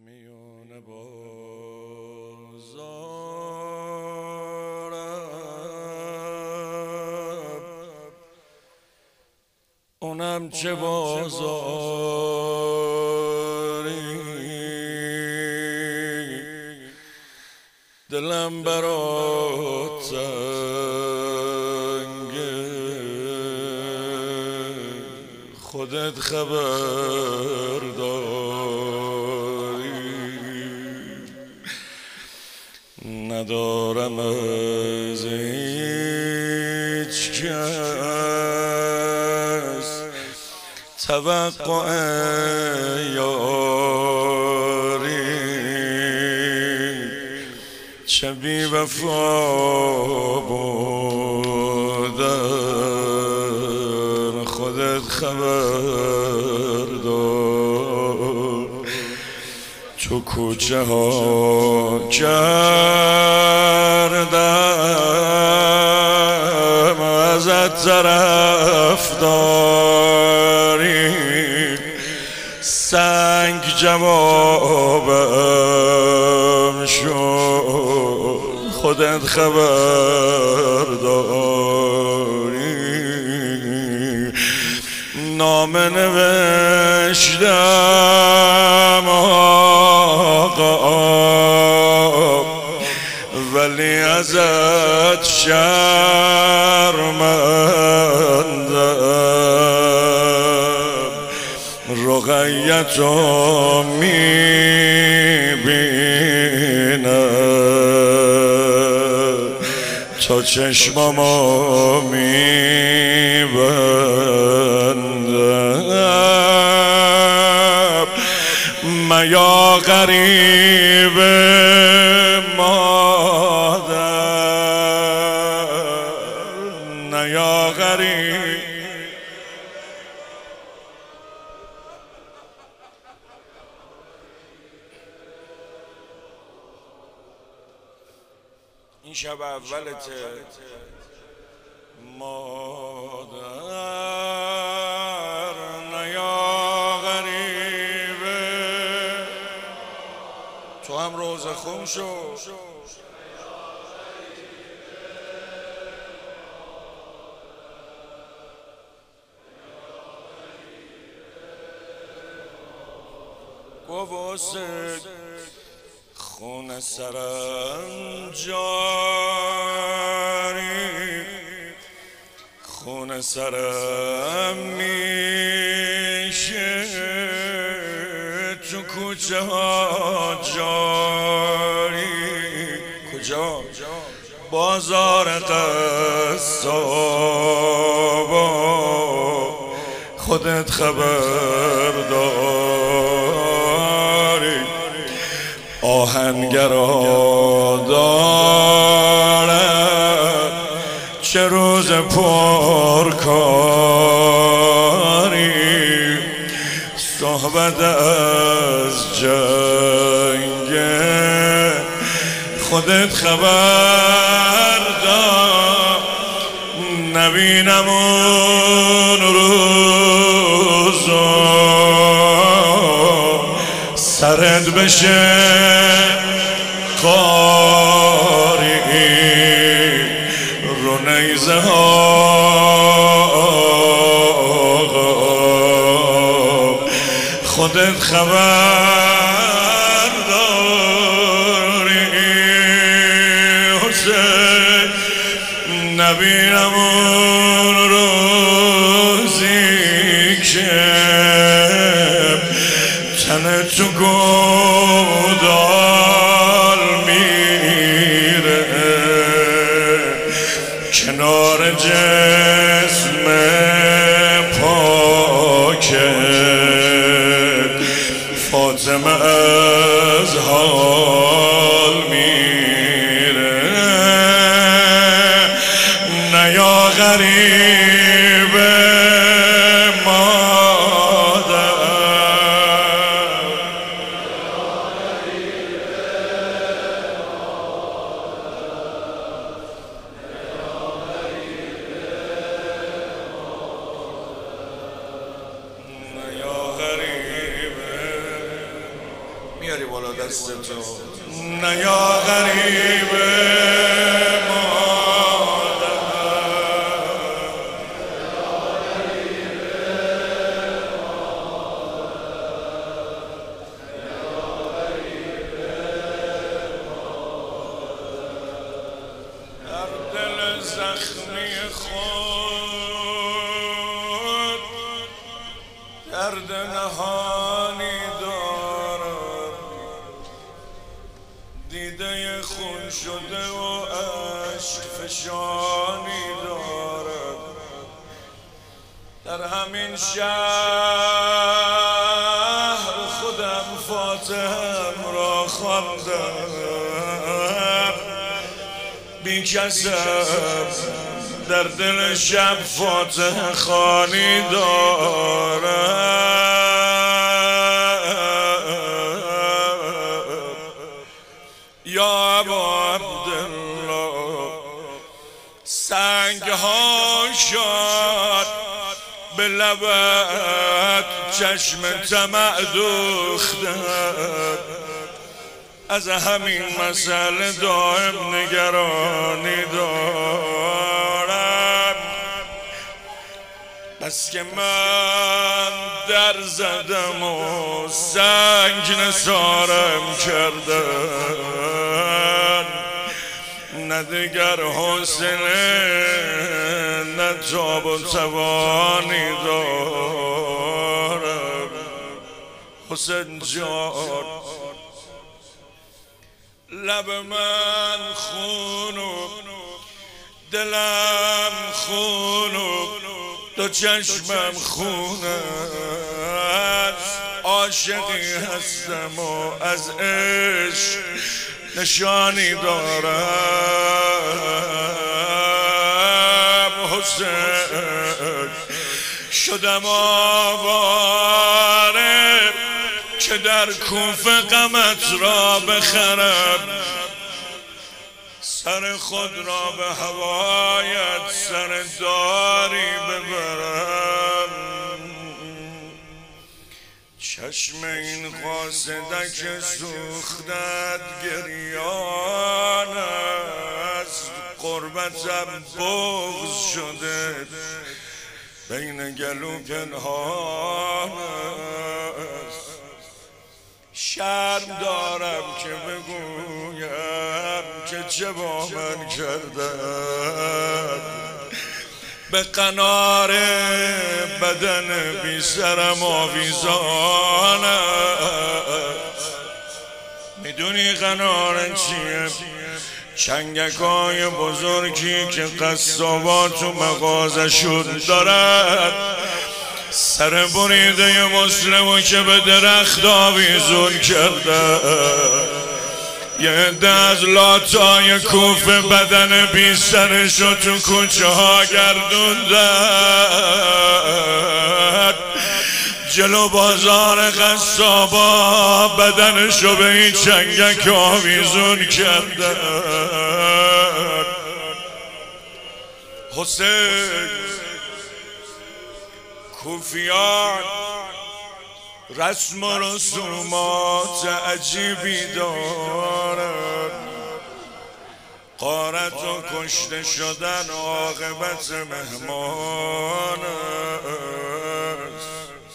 میونه بازارم، اونم چه بازاری، دلم برات تنگه، خودت خبر داری. ندارم از هیچ کس توقع یاری، چه بی وفا بودن، خودت خبر دار. تو کوچه ها کردم ازت طرفداری، سنگ جوابم شد، خودت خبر داری. نامه نوشتم آقا، ولی ازت شرمندم، رقیتو میبینم تا چشمامو میبندم. میا غریب مادر، نیا غریب. این شب اولته مادر، نیا غریبه، تو هم روزه خون شو. گوست خون سرم جاری، خون سرم میشه تو کوچه ها جاری. کجا؟ بازار قصابا، خودت خبر داری. آهنگرا دارد چه روز پرکاری، صحبت از جنگ، خودت خبر دار. نبینم اون روزا سرت بشه قاری، رو نیزه ها خودت خبر داری. حسین نبینم اون روزی که تن تو گودال میره، کنار جسم پاکت فاطمه از حال میره. نیا غریب میاری بالا دستتو نه یا غریب زخمی خود درد نهانی دارم، دیده خون شده و عشق فشانی دارم. در همین شهر خودم فاتحم را خواندم، بی کسم در دل شب فاتحه خوانی دارم. یا ابا عبدالله سنگ ها شد به لبت، چشم طمع دوختم، از همین مسئله دائم نگرانی دارم. بس که من در زدم و سنگ نثارم کردن، نه دیگر حوصله نه تاب و توانی دارم. حسین جان لب من خون و دلم خون و دو چشمم خون است، عاشقی هستم و از عشق نشانی دارم. حسین شدم آواره که در کوفه غمت را بخرم، سر خود را به هوایت سر داری ببرم. چشم این قاصدک سوختت گریان است، قربتم بغض شده بین گلو پنهان است. شرم دارم که بگویم که چه با من کردن، به قنار بدن بی سرم آویزان است. میدونی قنار چیه؟ چنگکای بزرگی که قصابات و مغازشون دارد، سر بریده مسلمو که به درخت آویزون کرده، یه عده از لاتای کوفه بدن بی سرشو تو کوچه ها گردوندن، جلو بازار قصابا بدنشو به این چنگک آویزون کردن. حسین کوفیان رسم و رسومات عجیبی دارن، غارت و کشته شدن عاقبت مهمان است.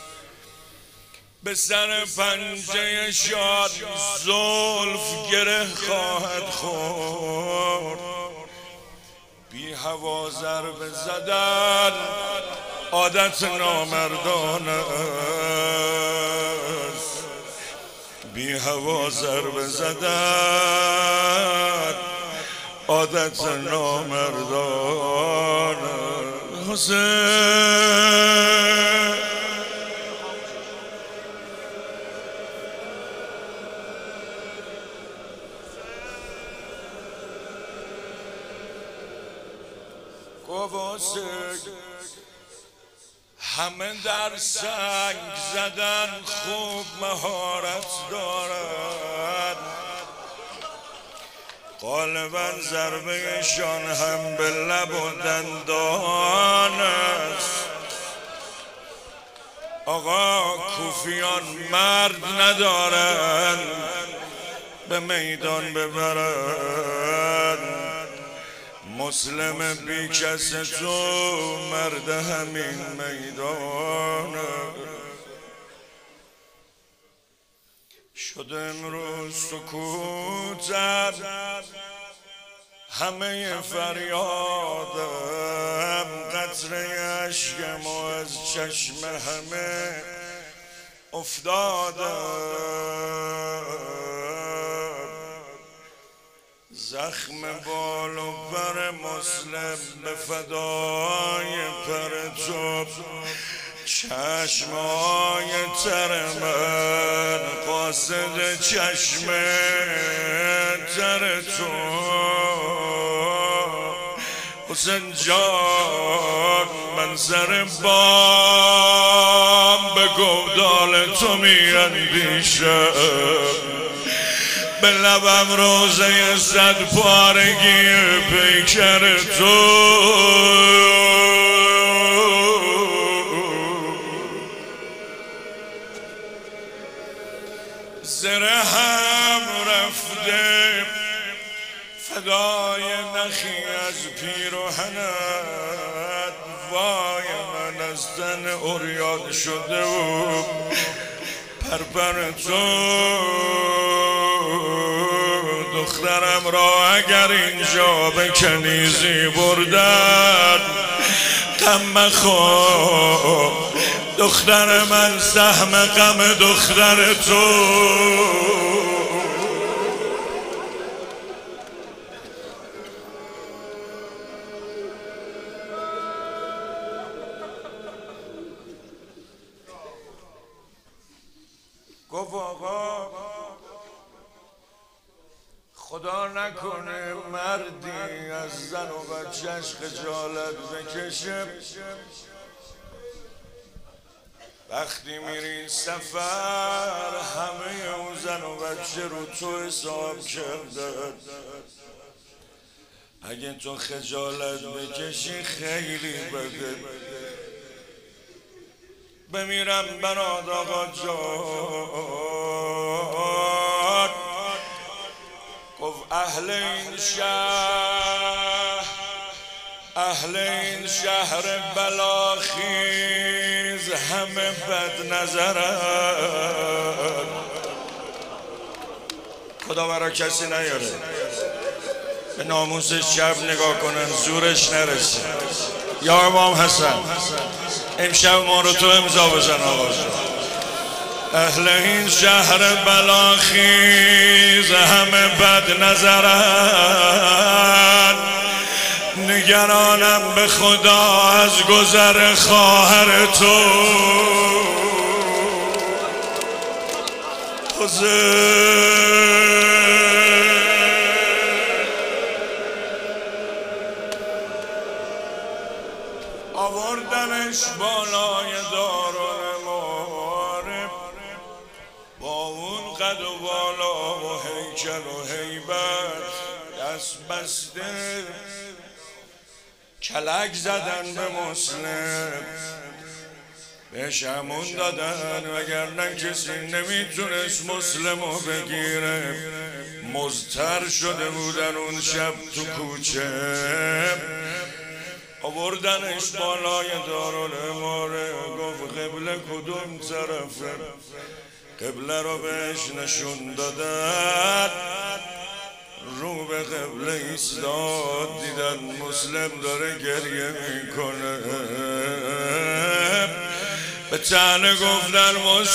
به سر پنجه شاد زلف گره خواهد خورد، بی هوا ضربه زدن عادت نامردان است، بی هوا ضربه زدن عادت نامردان. حسین همه در سنگ زدن خوب مهارت دارد، غالبا ضربه شان هم به لب و دندان است. آقا کوفیان مرد ندارن به میدان ببرن، مسلم بی کس تو مرد همین میدان. شد امروز سکوتم همه فریادم، قطره اشکم و از چشم همه افتادم. زخم بال و پر مسلم به فدای پر تو، چشمای تر من قاصد چشم تر تو. حسین جان من سر بام به گودال تو می اندیشم، به لبم روزه 100 پارگی پیکر تو. زره هم رفته فدای نخی از پیرهنت، وای من از تن عریان شده و پرپر تو. دخترم را اگر اینجا به کنیزی بردن غم مخور، دختر من سهم غم دختر تو. گفت آقا خدا نکنه مردی از زن و بچهش خجالت بکشه، وقتی میری سفر همه اون زن و بچه رو تو حساب کردن. اگه تو خجالت بکشی خیلی بده. بمیرم برات آقا جان. گفت اهل این شهر بلاخیز همه بد نظرن. خدا برا کسی نیاره، به ناموسش شب نگاه کنن زورش نرسه. یا امام حسن امشب ما رو تو امضا بزن آقا جان. اهل این شهر بلاخیز همه بد نظرن، نگرانم به خدا از گذر خواهر تو. آوردنش بالای دارالمعارف با اون قد و بالا و هیکل و هیبت، دست بسته کلک زدن به مسلم، بهش امون دادن وگرنه کسی نمیتونست مسلمو بگیره. مضطر شده بودن اون شب تو کوچه، آوردنش بالای دارالمعارف. گفت قبله کدوم طرفه؟ قبله رو بهش نشون دادن، رو به قبله ایستاد، دیدن مسلم داره گریه میکنه. به تنه گفتن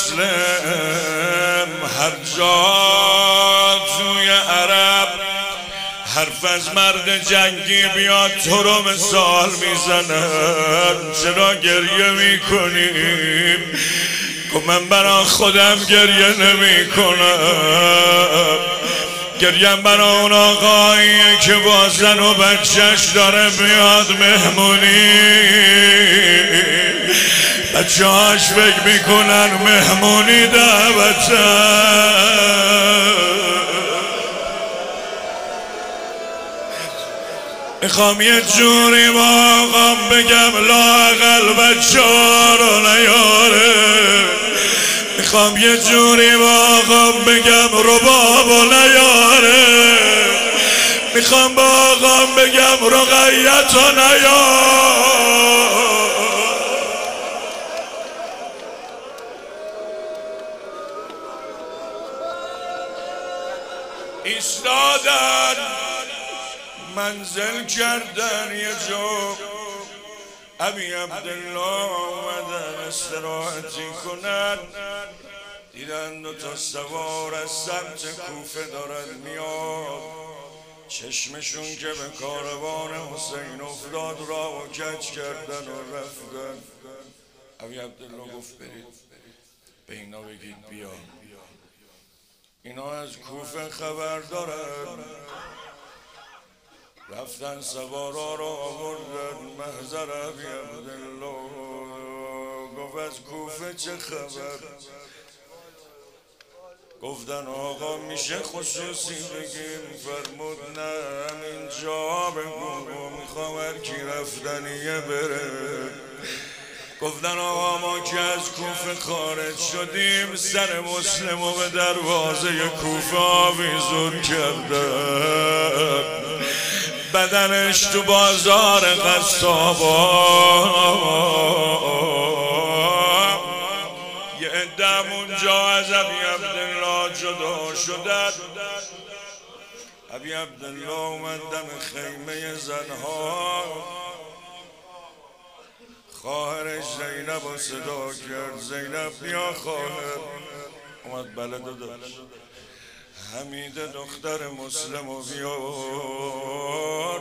مسلم هر جا توی عرب حرف از مرد جنگی بیاد تو رو مثال میزنن، چرا گریه میکنیم؟ گفت من برا خودم گریه نمی کنم، گریم برا اون آقایی که با زن و بچهش داره بیاد مهمونی. بچه هاش فکر میکنن مهمونی دعوتن. میخوام یه جوری با آقام بگم لااقل بچه‌ها رو نیاره. میخوام یه جوری با آقام بگم رباب و نیاره. میخوام با آقام بگم رقیت و نیاره. ایستادن منزل کردن یه جو، ابی عبدالله اومدن استراحتی کنن. دیدن دو تا سوار از سمت کوفه دارن میاد. چشمشون که به کاروان حسین افتاد را و کج کردن و رفتن. ابی عبدالله گفت برید به اینا بگید بیا. اینا از کوفه خبر دارن. رفتن سوارا رو آوردن محضر ابی عبدالله. گفت از کوفه چه خبر؟ گفتن آقا میشه خصوصی بگیم؟ فرمود نه همینجا بگو، میخوام هر کی رفتنیه بره. گفتن آقا ما که از کوفه خارج شدیم سر مسلمو به دروازه کوفه آویزون کردن. بدنش تو بازار قصابا. یه عدم اونجا از ابی عبدالله جدا شدن. ابی عبدالله اومد دم خیمه زنها. خواهرش زینب رو صدا کرد. زینب بیا خواهر. اومد بله داداش. حمیده دختر مسلم رو بیار.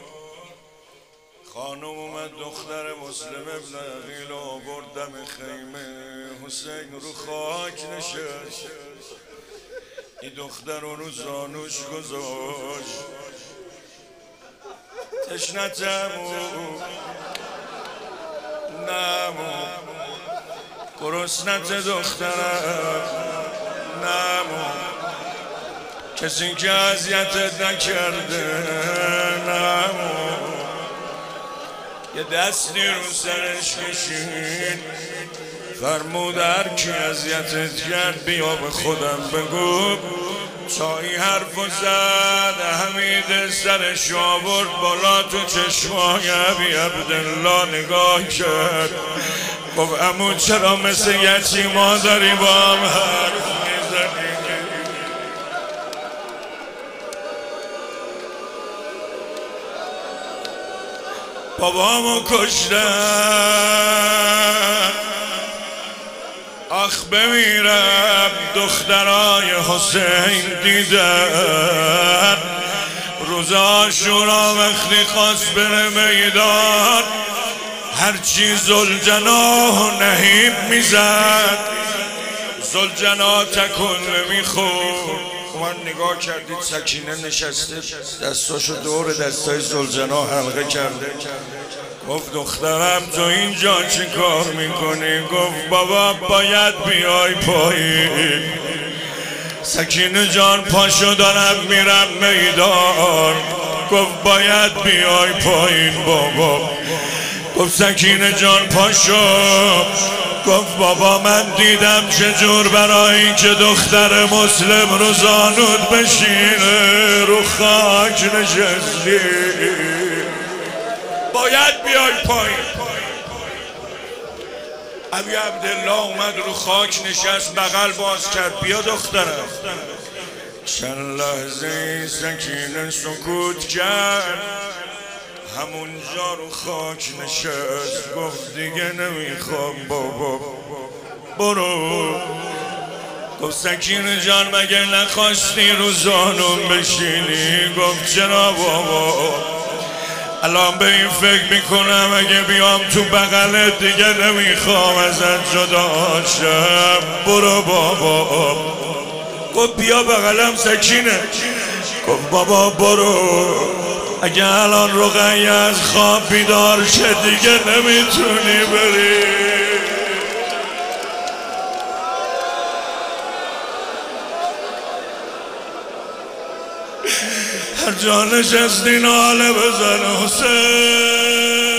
خانم اومد دختر مسلم ابن عقیل رو آورد دم خیمه. حسین رو خاک نشست. این دختر رو زانوش گذاشت. تشنتمو نمو گرسنت دخترم نمو کسی که اذیتت نکرده نمو. یه دستی رو سرش کشید. فرمود هر کی اذیتت کرد بیا به خودم بگو. تا این حرفو زد حمید سرش آورد بالا. تو چشمای ابی عبدالله نگاه کرد. گفت عمو چرا مثل یتیما داری با هم حرف میزنی؟ بابامو کشتن. آخ بمیرم دخترای حسین دیدن. روز عاشورا وقتی خواست بره میدان هرچی زلجناه و نهیب میزد زلجناه تکن میخورد. من نگاه کردید سکینه نشسته دستاشو دور دستای زلجناه حلقه کرده. گفت دخترم تو اینجا چی کار میکنی؟ گفت بابا باید بیای پایین. سکینه جان پاشو دارم میرم میدان. گفت باید بیای پایین بابا. گفت سکینه جان پاشو. گفت بابا من دیدم چجور برای این که دختر مسلم رو زانود بشینه رو خاک نشستی. باید بیای پایین. ابی عبدالله اومد رو خاک نشست بغل باز کرد. بیا دخترم. چند لحظه سکینه سکوت کرد. همونجا رو خاک نشست. گفت دیگه نمیخوام بابا برو. گفت سکینه جان مگه نخواستی رو زانون بشینی؟ گفت چرا بابا؟ الان به این فکر میکنم اگه بیام تو بغلت دیگه نمیخوام ازت جدا شم. برو بابا. گفت بیا بغلم سکینه. گفت بابا برو. اگه الان رقیه از خواب بیدار شه دیگه نمیتونی بری. هر جا نشستی ناله بزن حسین.